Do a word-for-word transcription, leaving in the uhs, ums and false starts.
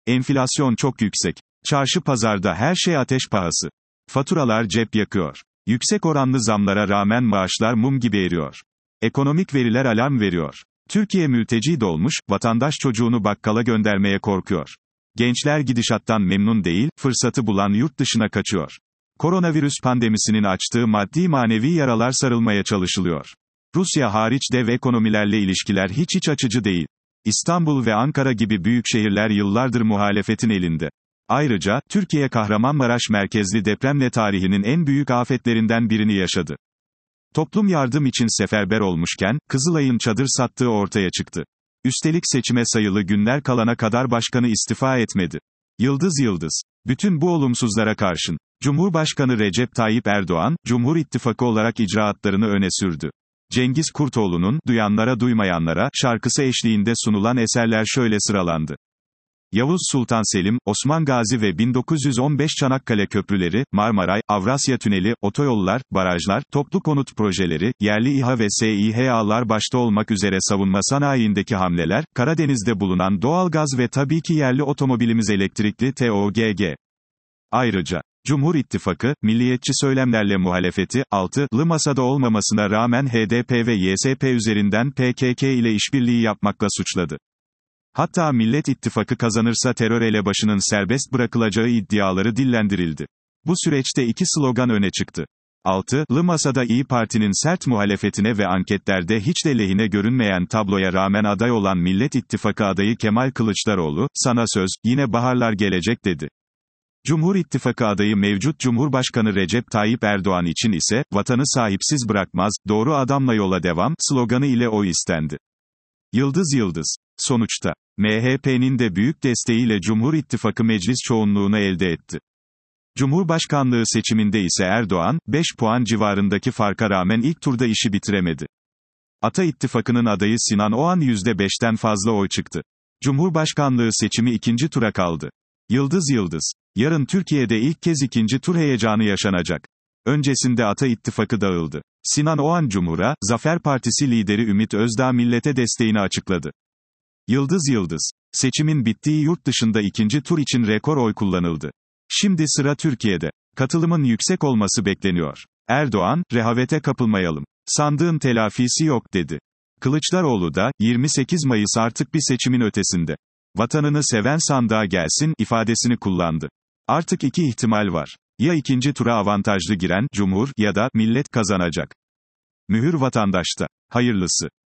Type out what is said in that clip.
Enflasyon çok yüksek. Çarşı pazarda her şey ateş pahası. Faturalar cep yakıyor. Yüksek oranlı zamlara rağmen maaşlar mum gibi eriyor. Ekonomik veriler alarm veriyor. Türkiye mülteci dolmuş, vatandaş çocuğunu bakkala göndermeye korkuyor. Gençler gidişattan memnun değil, fırsatı bulan yurt dışına kaçıyor. Koronavirüs pandemisinin açtığı maddi manevi yaralar sarılmaya çalışılıyor. Rusya hariç dev ekonomilerle ilişkiler hiç iç açıcı değil. İstanbul ve Ankara gibi büyük şehirler yıllardır muhalefetin elinde. Ayrıca, Türkiye Kahramanmaraş merkezli depremle tarihinin en büyük afetlerinden birini yaşadı. Toplum yardım için seferber olmuşken, Kızılay'ın çadır sattığı ortaya çıktı. Üstelik seçime sayılı günler kalana kadar başkanı istifa etmedi. Yıldız yıldız. Bütün bu olumsuzlara karşın, Cumhurbaşkanı Recep Tayyip Erdoğan, Cumhur İttifakı olarak icraatlarını öne sürdü. Cengiz Kurtoğlu'nun, Duyanlara Duymayanlara, şarkısı eşliğinde sunulan eserler şöyle sıralandı. Yavuz Sultan Selim, Osman Gazi ve bin dokuz yüz on beş Çanakkale Köprüleri, Marmaray, Avrasya Tüneli, otoyollar, barajlar, toplu konut projeleri, yerli İHA ve SİHA'lar başta olmak üzere savunma sanayindeki hamleler, Karadeniz'de bulunan doğalgaz ve tabii ki yerli otomobilimiz elektrikli TOGG. Ayrıca, Cumhur İttifakı, milliyetçi söylemlerle muhalefeti, altılı masada olmamasına rağmen H D P ve Y S P üzerinden P K K ile işbirliği yapmakla suçladı. Hatta Millet İttifakı kazanırsa terör elebaşının serbest bırakılacağı iddiaları dillendirildi. Bu süreçte iki slogan öne çıktı. Altılı masada İYİ Parti'nin sert muhalefetine ve anketlerde hiç de lehine görünmeyen tabloya rağmen aday olan Millet İttifakı adayı Kemal Kılıçdaroğlu, "Sana söz, yine baharlar gelecek" dedi. Cumhur İttifakı adayı mevcut Cumhurbaşkanı Recep Tayyip Erdoğan için ise, "Vatanı sahipsiz bırakmaz, doğru adamla yola devam" sloganı ile oy istendi. Yıldız yıldız. Sonuçta, M H P'nin de büyük desteğiyle Cumhur İttifakı meclis çoğunluğunu elde etti. Cumhurbaşkanlığı seçiminde ise Erdoğan, beş puan civarındaki farka rağmen ilk turda işi bitiremedi. Ata İttifakı'nın adayı Sinan Oğan yüzde beşten fazla oy çıktı. Cumhurbaşkanlığı seçimi ikinci tura kaldı. Yıldız yıldız. Yarın Türkiye'de ilk kez ikinci tur heyecanı yaşanacak. Öncesinde Ata İttifakı dağıldı. Sinan Oğan Cumhur'a, Zafer Partisi lideri Ümit Özdağ millete desteğini açıkladı. Yıldız yıldız. Seçimin bittiği yurt dışında ikinci tur için rekor oy kullanıldı. Şimdi sıra Türkiye'de. Katılımın yüksek olması bekleniyor. Erdoğan, "Rehavete kapılmayalım. Sandığın telafisi yok" dedi. Kılıçdaroğlu da, yirmi sekiz Mayıs artık bir seçimin ötesinde. "Vatanını seven sandığa gelsin" ifadesini kullandı. Artık iki ihtimal var. Ya ikinci tura avantajlı giren, Cumhur, ya da, Millet kazanacak. Mühür vatandaşta. Hayırlısı.